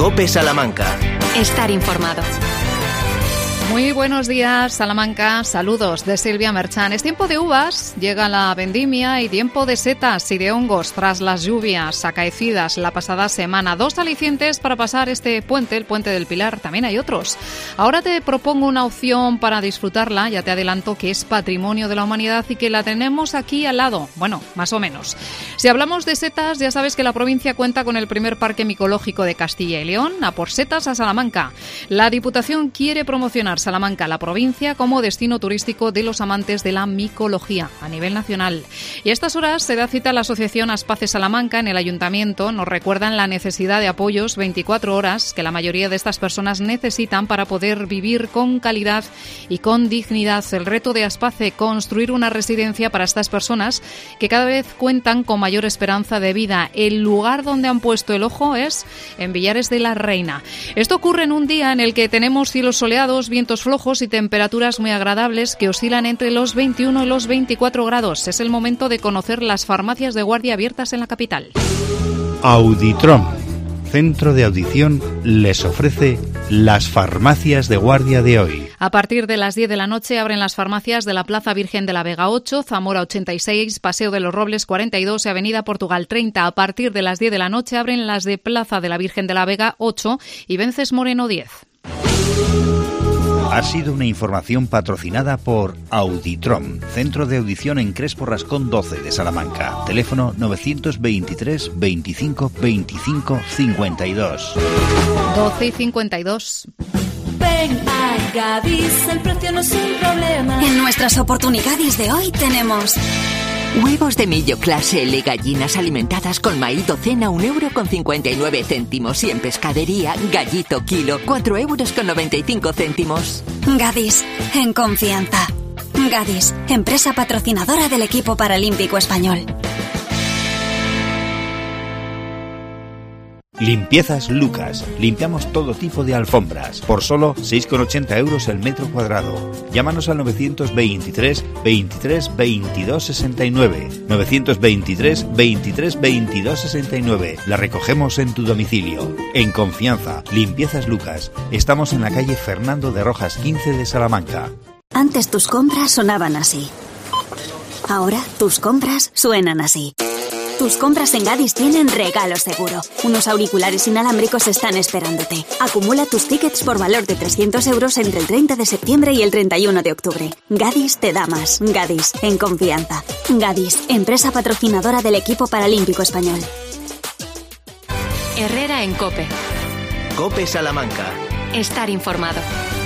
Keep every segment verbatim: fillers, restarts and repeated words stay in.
COPE Salamanca. Estar informado. Muy buenos días, Salamanca. Saludos de Silvia Merchán. Es tiempo de uvas, llega la vendimia y tiempo de setas y de hongos tras las lluvias acaecidas la pasada semana. Dos alicientes para pasar este puente, el Puente del Pilar. También hay otros. Ahora te propongo una opción para disfrutarla. Ya te adelanto que es patrimonio de la humanidad y que la tenemos aquí al lado. Bueno, más o menos. Si hablamos de setas, ya sabes que la provincia cuenta con el primer parque micológico de Castilla y León. A por setas a Salamanca. La Diputación quiere promocionar Salamanca, la provincia, como destino turístico de los amantes de la micología a nivel nacional. Y a estas horas se da cita a la Asociación Aspace Salamanca en el Ayuntamiento. Nos recuerdan la necesidad de apoyos veinticuatro horas que la mayoría de estas personas necesitan para poder vivir con calidad y con dignidad. El reto de Aspace, construir una residencia para estas personas que cada vez cuentan con mayor esperanza de vida. El lugar donde han puesto el ojo es en Villares de la Reina. Esto ocurre en un día en el que tenemos cielos soleados, vientos flojos y temperaturas muy agradables que oscilan entre los veintiuno y los veinticuatro grados. Es el momento de conocer las farmacias de guardia abiertas en la capital. Auditrom, centro de audición, les ofrece las farmacias de guardia de hoy. A partir de las diez de la noche abren las farmacias de la Plaza Virgen de la Vega ocho, Zamora ochenta y seis, Paseo de los Robles cuarenta y dos y Avenida Portugal treinta. A partir de las diez de la noche abren las de Plaza de la Virgen de la Vega ocho y Vences Moreno diez. Ha sido una información patrocinada por Auditrom, centro de audición en Crespo Rascón doce de Salamanca. Teléfono novecientos veintitrés veinticinco veinticinco cincuenta y dos. doce y cincuenta y dos. Ven a Gadis, el precio no es un problema. En nuestras oportunidades de hoy tenemos huevos de Millo Clase L, gallinas alimentadas con maíz docena, un euro con cincuenta y nueve céntimos. Y en pescadería, gallito kilo, cuatro euros con noventa y cinco céntimos. Gadis, en confianza. Gadis, empresa patrocinadora del equipo paralímpico español. Limpiezas Lucas. Limpiamos todo tipo de alfombras por solo seis con ochenta euros el metro cuadrado. Llámanos al novecientos veintitrés veintitrés veintidós sesenta y nueve. novecientos veintitrés veintitrés veintidós sesenta y nueve. La recogemos en tu domicilio. En confianza. Limpiezas Lucas. Estamos en la calle Fernando de Rojas quince de Salamanca. Antes tus compras sonaban así. Ahora tus compras suenan así. Tus compras en Gadis tienen regalo seguro. Unos auriculares inalámbricos están esperándote. Acumula tus tickets por valor de trescientos euros entre el treinta de septiembre y el treinta y uno de octubre. Gadis te da más. Gadis, en confianza. Gadis, empresa patrocinadora del equipo paralímpico español. Herrera en COPE. COPE Salamanca. Estar informado.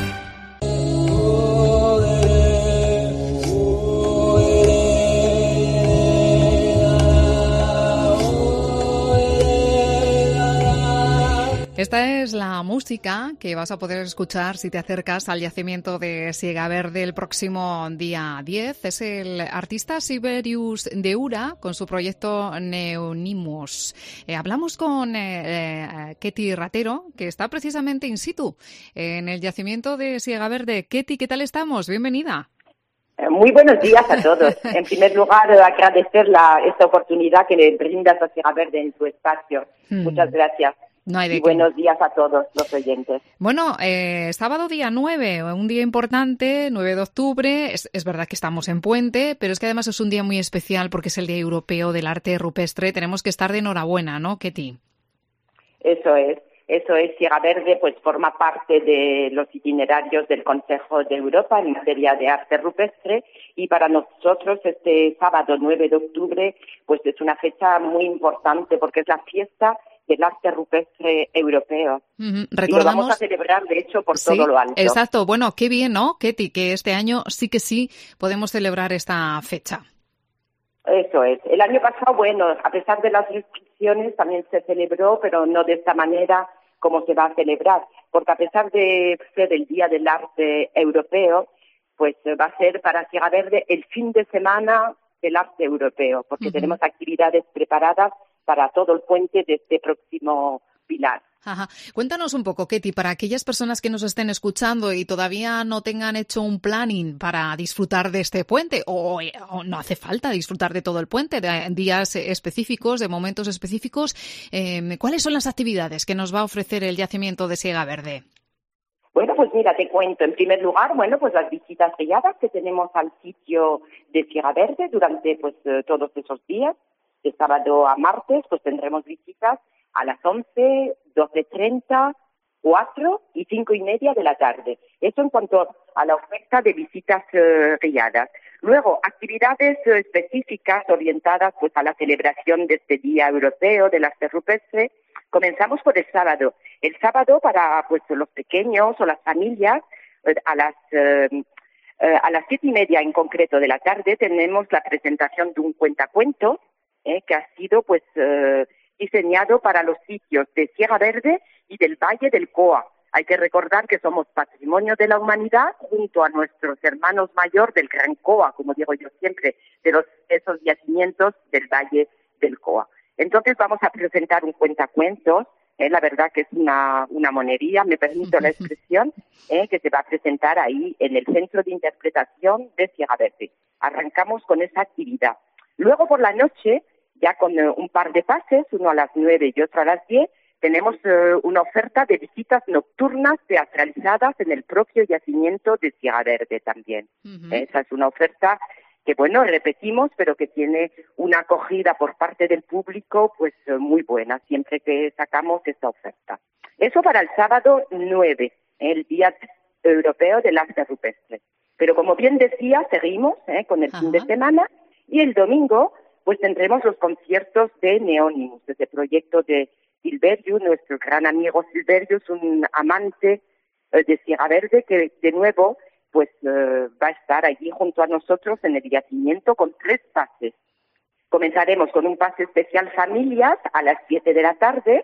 Esta es la música que vas a poder escuchar si te acercas al yacimiento de Siega Verde el próximo día diez. Es el artista Siberius de Ura con su proyecto Neonimus. Eh, hablamos con eh, eh, Ketty Ratero, que está precisamente in situ en el yacimiento de Siega Verde. Ketty, ¿qué tal estamos? Bienvenida. Muy buenos días a todos. En primer lugar, agradecer la, esta oportunidad que le brindas a Siega Verde en su espacio. Hmm. Muchas gracias. No hay de y qué. Buenos días a todos los oyentes. Bueno, eh, sábado día nueve, un día importante, nueve de octubre. Es, es verdad que estamos en puente, pero es que además es un día muy especial porque es el Día Europeo del Arte Rupestre. Tenemos que estar de enhorabuena, ¿no, Ketty? Eso es. Eso es, Siega Verde pues forma parte de los itinerarios del Consejo de Europa en materia de arte rupestre y para nosotros este sábado nueve de octubre pues es una fecha muy importante porque es la fiesta del arte rupestre europeo. Uh-huh. Recordamos... Y lo vamos a celebrar, de hecho, por sí, todo lo alto. Exacto. Bueno, qué bien, ¿no, Ketty? Que este año sí que sí podemos celebrar esta fecha. Eso es. El año pasado, bueno, a pesar de las restricciones, también se celebró, pero no de esta manera como se va a celebrar, porque a pesar de ser el Día del Arte Europeo, pues va a ser para Siega Verde el fin de semana del arte europeo, porque uh-huh. tenemos actividades preparadas para todo el puente de este próximo Pilar. Ajá. Cuéntanos un poco, Ketty, para aquellas personas que nos estén escuchando y todavía no tengan hecho un planning para disfrutar de este puente, o, o no hace falta disfrutar de todo el puente, de días específicos, de momentos específicos, eh, ¿cuáles son las actividades que nos va a ofrecer el yacimiento de Siega Verde? Bueno, pues mira, te cuento. En primer lugar, bueno, pues las visitas guiadas que tenemos al sitio de Siega Verde durante pues todos esos días, de sábado a martes, pues tendremos visitas a las once, doce treinta, cuatro y cinco y media de la tarde. Eso en cuanto a la oferta de visitas eh, guiadas. Luego, actividades eh, específicas orientadas pues a la celebración de este Día Europeo del Arte Rupestre. Comenzamos por el sábado. El sábado para pues los pequeños o las familias, eh, a las eh, eh, a las siete y media en concreto de la tarde tenemos la presentación de un cuentacuentos eh, que ha sido pues eh, diseñado para los sitios de Siega Verde y del Valle del Coa. Hay que recordar que somos patrimonio de la humanidad junto a nuestros hermanos mayor del Gran Coa, como digo yo siempre, de los, esos yacimientos del Valle del Coa. Entonces vamos a presentar un cuentacuentos, eh, la verdad que es una, una monería, me permito la expresión, eh, que se va a presentar ahí en el Centro de Interpretación de Siega Verde. Arrancamos con esa actividad. Luego por la noche, ya con uh, un par de pases, uno a las nueve y otro a las diez, tenemos uh, una oferta de visitas nocturnas teatralizadas en el propio yacimiento de Siega Verde también. Uh-huh. Esa es una oferta que, bueno, repetimos, pero que tiene una acogida por parte del público pues uh, muy buena, siempre que sacamos esta oferta. Eso para el sábado nueve, el Día Europeo del Arte Rupestre. Pero como bien decía, seguimos eh, con el uh-huh. fin de semana, y el domingo pues tendremos los conciertos de Neonimus, ese proyecto de Silverius, nuestro gran amigo Silverius, un amante eh, de Siega Verde que de nuevo pues eh, va a estar allí junto a nosotros en el yacimiento con tres pases. Comenzaremos con un pase especial familias a las siete de la tarde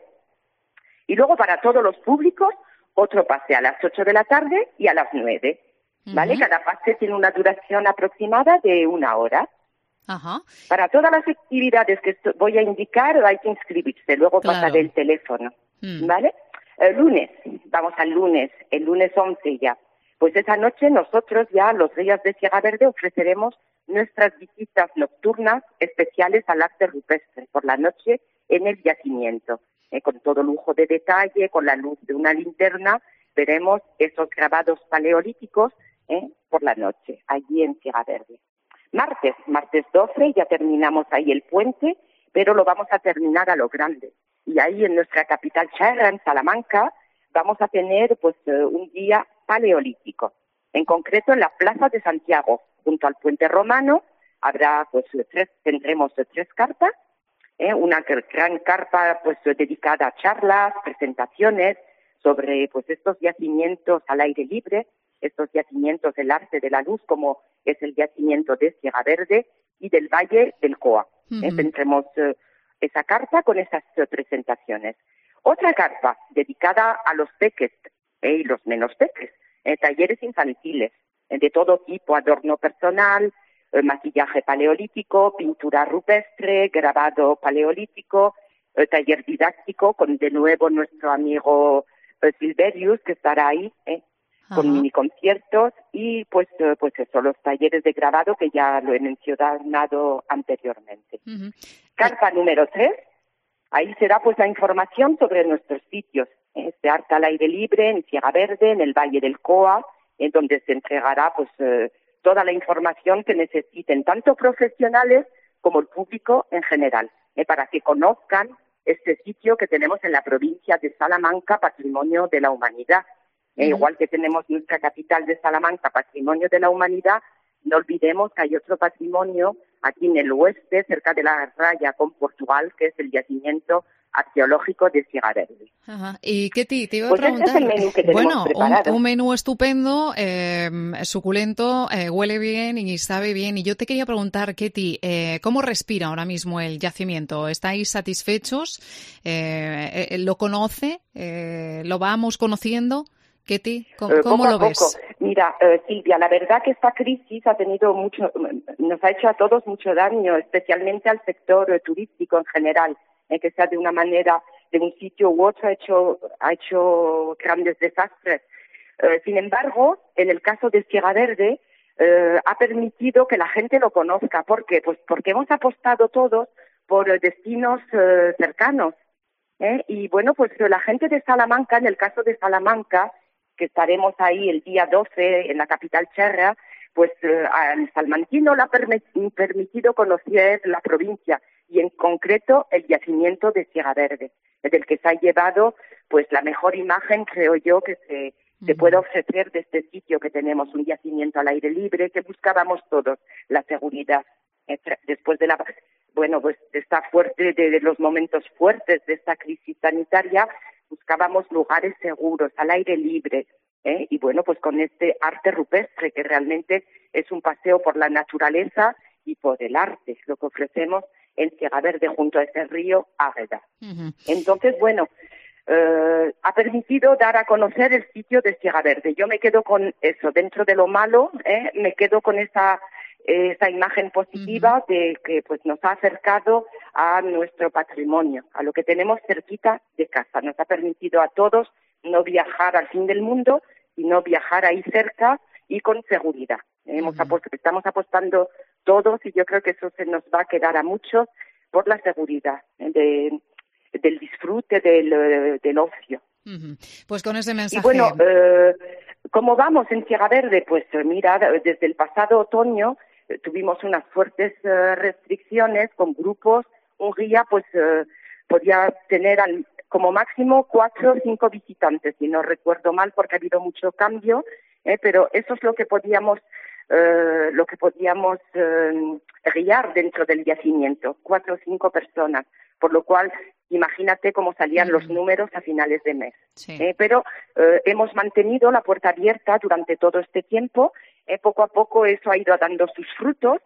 y luego para todos los públicos otro pase a las ocho de la tarde y a las nueve. ¿Vale? Uh-huh. Cada pase tiene una duración aproximada de una hora. Ajá. Para todas las actividades que voy a indicar hay que inscribirse, luego claro. pasaré el teléfono, mm. ¿vale? El lunes, vamos al lunes, el lunes once ya. Pues esa noche nosotros ya, los días de Siega Verde, ofreceremos nuestras visitas nocturnas especiales al arte rupestre por la noche en el yacimiento, eh, con todo lujo de detalle, con la luz de una linterna, veremos esos grabados paleolíticos eh, por la noche, allí en Siega Verde. Martes, martes doce, ya terminamos ahí el puente, pero lo vamos a terminar a lo grande. Y ahí en nuestra capital charra, en Salamanca, vamos a tener pues un día paleolítico. En concreto en la Plaza de Santiago, junto al puente romano, habrá pues tres, tendremos tres carpas, ¿eh? Una gran carpa pues dedicada a charlas, presentaciones sobre pues estos yacimientos al aire libre, estos yacimientos del arte de la luz, como es el yacimiento de Siega Verde y del Valle del Coa. Uh-huh. ¿eh? Tendremos uh, esa carpa con esas uh, presentaciones. Otra carpa dedicada a los peques eh, y los menos peques, eh, talleres infantiles eh, de todo tipo, adorno personal, eh, maquillaje paleolítico, pintura rupestre, grabado paleolítico, eh, taller didáctico con de nuevo nuestro amigo eh, Silverius, que estará ahí, eh, con mini conciertos y pues pues eso, los talleres de grabado que ya lo he mencionado anteriormente. Uh-huh. Carpa número tres, ahí será pues la información sobre nuestros sitios, este arte al aire libre en Siega Verde, en el Valle del Coa, en donde se entregará pues eh, toda la información que necesiten tanto profesionales como el público en general, eh, para que conozcan este sitio que tenemos en la provincia de Salamanca, Patrimonio de la Humanidad. Eh, uh-huh. Igual que tenemos nuestra capital de Salamanca, Patrimonio de la Humanidad, no olvidemos que hay otro patrimonio aquí en el oeste, cerca de la raya con Portugal, que es el yacimiento arqueológico de Siega Verde. Ajá. Y Ketty, te iba a pues preguntar, este es el menú que tenemos bueno, preparado. Un, un menú estupendo, eh, suculento, eh, huele bien y sabe bien. Y yo te quería preguntar, Ketty, eh, ¿cómo respira ahora mismo el yacimiento? ¿Estáis satisfechos? Eh, eh, ¿Lo conoce? Eh, ¿Lo vamos conociendo? Ketty, ¿cómo, eh, ¿cómo poco lo a ves? Poco. Mira, eh, Silvia, la verdad que esta crisis ha tenido mucho, nos ha hecho a todos mucho daño, especialmente al sector eh, turístico en general, eh, que está de una manera de un sitio u otro ha hecho, ha hecho grandes desastres. Eh, sin embargo, en el caso de Sierra Verde, eh, ha permitido que la gente lo conozca. ¿Por qué? Pues porque hemos apostado todos por eh, destinos eh, cercanos. ¿eh? Y bueno, pues la gente de Salamanca, en el caso de Salamanca, que estaremos ahí el día doce en la capital cherra, pues eh, al salmantino le ha perm- permitido conocer la provincia y en concreto el yacimiento de Sierra Verde, del que se ha llevado pues la mejor imagen, creo yo, que se, se puede ofrecer de este sitio que tenemos, un yacimiento al aire libre, que buscábamos todos, la seguridad. Después de la, bueno, pues de esta fuerte, de, de los momentos fuertes de esta crisis sanitaria, buscábamos lugares seguros, al aire libre, ¿eh? Y bueno, pues con este arte rupestre, que realmente es un paseo por la naturaleza y por el arte, lo que ofrecemos en Sierra Verde junto a ese río Águeda. Uh-huh. Entonces, bueno, eh, ha permitido dar a conocer el sitio de Sierra Verde. Yo me quedo con eso, dentro de lo malo, ¿eh? me quedo con esa esa imagen positiva uh-huh. de que pues nos ha acercado a nuestro patrimonio, a lo que tenemos cerquita de casa. Nos ha permitido a todos no viajar al fin del mundo, sino viajar ahí cerca y con seguridad. Uh-huh. Hemos apost- estamos apostando todos y yo creo que eso se nos va a quedar a muchos por la seguridad de, del disfrute del, del ocio. Uh-huh. Pues con ese mensaje. Y bueno, eh, ¿cómo vamos en Sierra Verde? Pues mira, desde el pasado otoño eh, tuvimos unas fuertes eh, restricciones con grupos. Un guía pues eh, podía tener al, como máximo cuatro o cinco visitantes, si no recuerdo mal, porque ha habido mucho cambio, eh, pero eso es lo que podíamos eh, lo que podíamos eh, guiar dentro del yacimiento, cuatro o cinco personas, por lo cual imagínate cómo salían los números a finales de mes. Sí. Eh, pero eh, hemos mantenido la puerta abierta durante todo este tiempo. Eh, poco a poco eso ha ido dando sus frutos.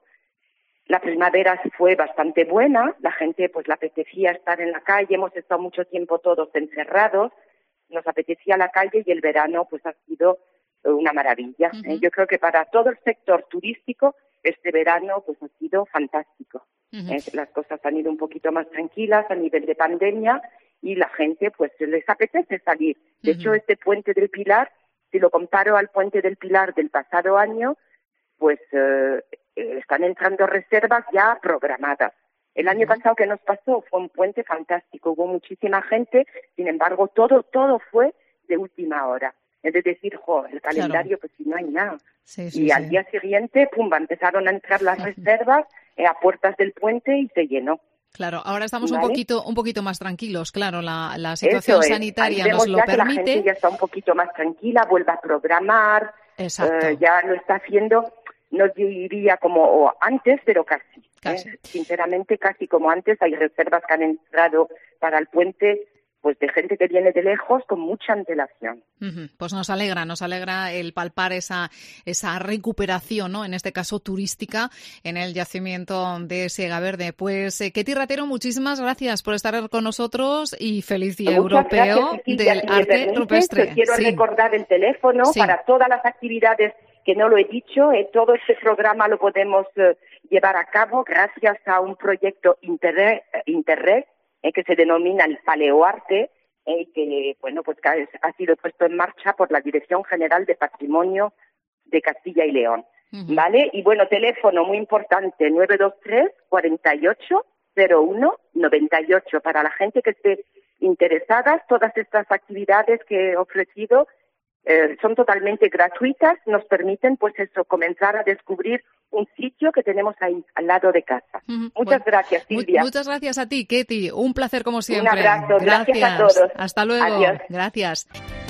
La primavera fue bastante buena. La gente pues le apetecía estar en la calle. Hemos estado mucho tiempo todos encerrados. Nos apetecía la calle y el verano pues ha sido eh, una maravilla. Uh-huh. Eh, yo creo que para todo el sector turístico este verano pues ha sido fantástico. Uh-huh. Eh, las cosas han ido un poquito más tranquilas a nivel de pandemia y la gente pues les apetece salir. De uh-huh. hecho, este puente del Pilar, si lo comparo al puente del Pilar del pasado año, pues eh, están entrando reservas ya programadas. El uh-huh. año pasado que nos pasó fue un puente fantástico, hubo muchísima gente, sin embargo todo todo fue de última hora. Es decir, jo, el calendario, claro. pues si no hay nada. Sí, sí, y sí. al día siguiente, pumba, empezaron a entrar las reservas eh, a puertas del puente y se llenó. Claro, ahora estamos ¿Vale? un poquito un poquito más tranquilos, claro, la, la situación sanitaria nos lo ya permite. Que la gente ya está un poquito más tranquila, vuelve a programar, eh, ya lo está haciendo, no diría como antes, pero casi. casi. ¿eh? Sinceramente, casi como antes, hay reservas que han entrado para el puente pues de gente que viene de lejos con mucha antelación. Uh-huh. Pues nos alegra, nos alegra el palpar esa esa recuperación, ¿no? En este caso turística, en el yacimiento de Sierra Verde. Pues, eh, Ketty Ratero, muchísimas gracias por estar con nosotros y feliz Día Europeo gracias, Cecilia, del si arte permites, rupestre. Te quiero sí. recordar el teléfono sí. para todas las actividades que no lo he dicho. Eh, todo este programa lo podemos eh, llevar a cabo gracias a un proyecto Interreg, Interreg Eh, que se denomina el Paleoarte, eh, que bueno pues que ha sido puesto en marcha por la Dirección General de Patrimonio de Castilla y León. Uh-huh. ¿Vale? Y bueno, teléfono muy importante, nueve dos tres, cuarenta y ocho, cero uno, noventa y ocho, para la gente que esté interesada. Todas estas actividades que he ofrecido eh, son totalmente gratuitas, nos permiten pues eso, comenzar a descubrir un sitio que tenemos ahí al lado de casa. Uh-huh. Muchas bueno, gracias, Silvia. Muchas gracias a ti, Ketty. Un placer como siempre. Un abrazo. Gracias, gracias a todos. Hasta luego. Adiós. Gracias.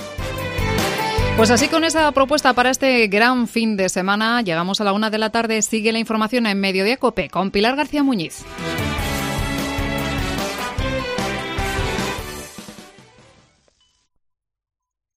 Pues así, con esa propuesta para este gran fin de semana, llegamos a la una de la tarde. Sigue la información en Mediodía COPE con Pilar García Muñiz.